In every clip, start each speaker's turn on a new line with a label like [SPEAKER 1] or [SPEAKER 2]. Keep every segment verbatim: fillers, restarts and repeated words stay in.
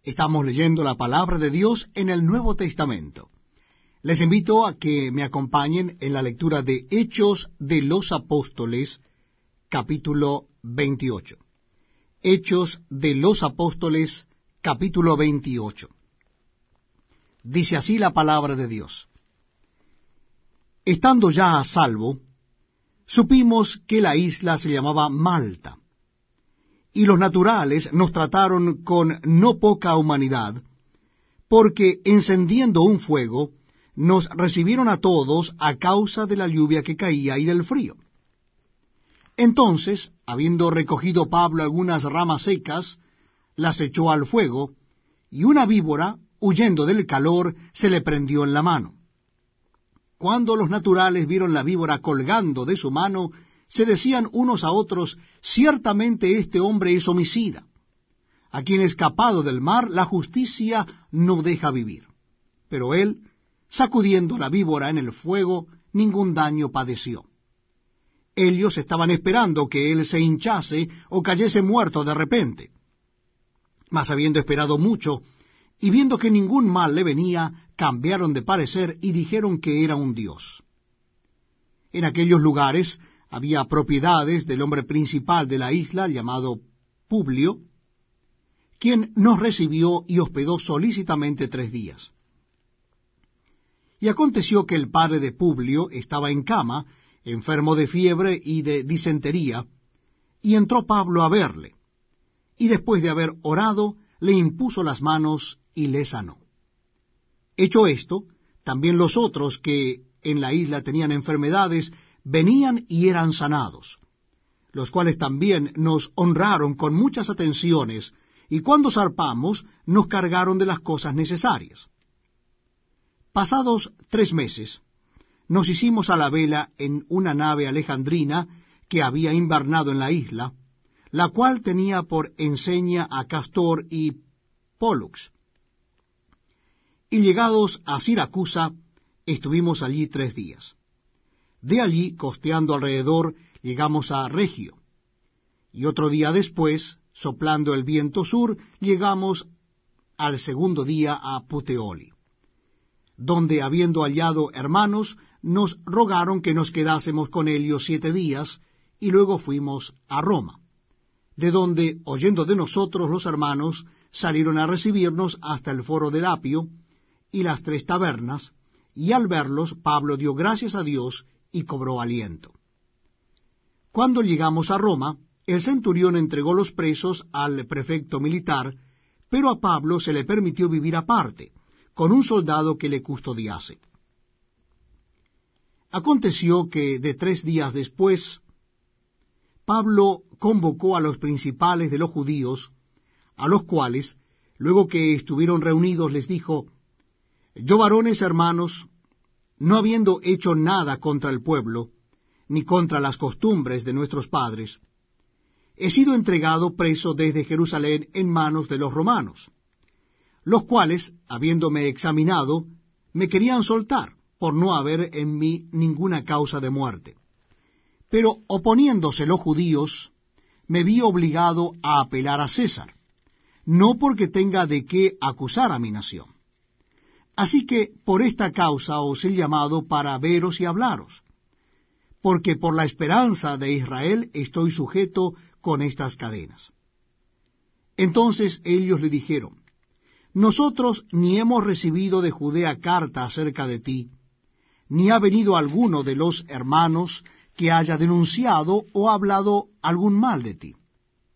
[SPEAKER 1] Estamos leyendo la palabra de Dios en el Nuevo Testamento. Les invito a que me acompañen en la lectura de Hechos de los Apóstoles, capítulo veintiocho. Hechos de los Apóstoles, capítulo veintiocho. Dice así la palabra de Dios. Estando ya a salvo, supimos que la isla se llamaba Malta, y los naturales nos trataron con no poca humanidad, porque encendiendo un fuego, nos recibieron a todos a causa de la lluvia que caía y del frío. Entonces, habiendo recogido Pablo algunas ramas secas, las echó al fuego, y una víbora, huyendo del calor, se le prendió en la mano. Cuando los naturales vieron la víbora colgando de su mano, se decían unos a otros, ciertamente este hombre es homicida, a quien escapado del mar la justicia no deja vivir. Pero él, sacudiendo la víbora en el fuego, ningún daño padeció. Ellos estaban esperando que él se hinchase o cayese muerto de repente. Mas habiendo esperado mucho, y viendo que ningún mal le venía, cambiaron de parecer y dijeron que era un dios. En aquellos lugares había propiedades del hombre principal de la isla, llamado Publio, quien nos recibió y hospedó solícitamente tres días. Y aconteció que el padre de Publio estaba en cama, enfermo de fiebre y de disentería, y entró Pablo a verle, y después de haber orado, le impuso las manos y le sanó. Hecho esto, también los otros que en la isla tenían enfermedades, venían y eran sanados, los cuales también nos honraron con muchas atenciones, y cuando zarpamos nos cargaron de las cosas necesarias. Pasados tres meses, nos hicimos a la vela en una nave alejandrina que había invernado en la isla, la cual tenía por enseña a Castor y Pólux. Y llegados a Siracusa, estuvimos allí tres días. De allí, costeando alrededor, llegamos a Regio. Y otro día después, soplando el viento sur, llegamos al segundo día a Puteoli, donde, habiendo hallado hermanos, nos rogaron que nos quedásemos con ellos siete días, y luego fuimos a Roma, de donde, oyendo de nosotros los hermanos, salieron a recibirnos hasta el foro del Apio y las tres tabernas, y al verlos Pablo dio gracias a Dios y cobró aliento. Cuando llegamos a Roma, el centurión entregó los presos al prefecto militar, pero a Pablo se le permitió vivir aparte, con un soldado que le custodiase. Aconteció que de tres días después, Pablo convocó a los principales de los judíos, a los cuales, luego que estuvieron reunidos, les dijo: Yo, varones hermanos, no habiendo hecho nada contra el pueblo, ni contra las costumbres de nuestros padres, he sido entregado preso desde Jerusalén en manos de los romanos, los cuales, habiéndome examinado, me querían soltar, por no haber en mí ninguna causa de muerte. Pero oponiéndose los judíos, me vi obligado a apelar a César, no porque tenga de qué acusar a mi nación. Así que por esta causa os he llamado para veros y hablaros, porque por la esperanza de Israel estoy sujeto con estas cadenas. Entonces ellos le dijeron: Nosotros ni hemos recibido de Judea carta acerca de ti, ni ha venido alguno de los hermanos que haya denunciado o hablado algún mal de ti.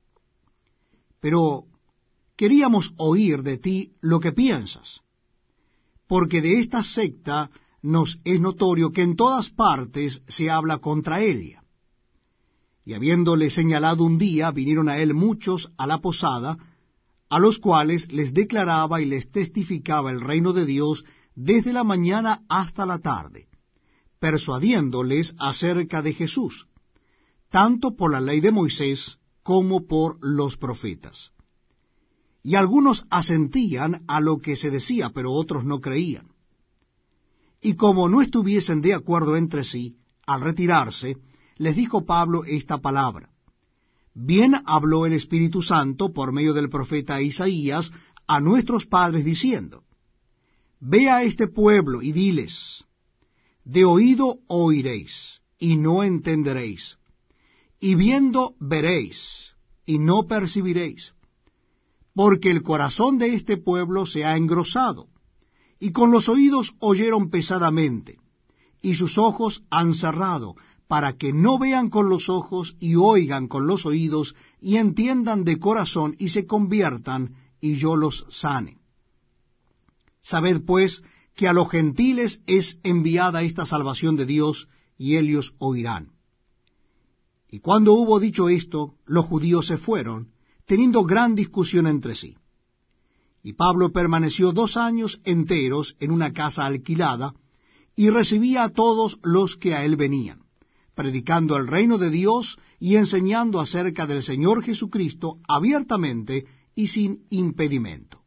[SPEAKER 1] Pero queríamos oír de ti lo que piensas, porque de esta secta nos es notorio que en todas partes se habla contra ella. Y habiéndole señalado un día, vinieron a él muchos a la posada, a los cuales les declaraba y les testificaba el reino de Dios desde la mañana hasta la tarde, persuadiéndoles acerca de Jesús, tanto por la ley de Moisés como por los profetas. Y algunos asentían a lo que se decía, pero otros no creían. Y como no estuviesen de acuerdo entre sí, al retirarse, les dijo Pablo esta palabra: Bien habló el Espíritu Santo por medio del profeta Isaías a nuestros padres, diciendo, Ve a este pueblo y diles, de oído oiréis, y no entenderéis, y viendo veréis, y no percibiréis, porque el corazón de este pueblo se ha engrosado, y con los oídos oyeron pesadamente, y sus ojos han cerrado, para que no vean con los ojos, y oigan con los oídos, y entiendan de corazón, y se conviertan, y yo los sane. Sabed pues que a los gentiles es enviada esta salvación de Dios, y ellos oirán. Y cuando hubo dicho esto, los judíos se fueron, teniendo gran discusión entre sí. Y Pablo permaneció dos años enteros en una casa alquilada, y recibía a todos los que a él venían, predicando el reino de Dios y enseñando acerca del Señor Jesucristo abiertamente y sin impedimento.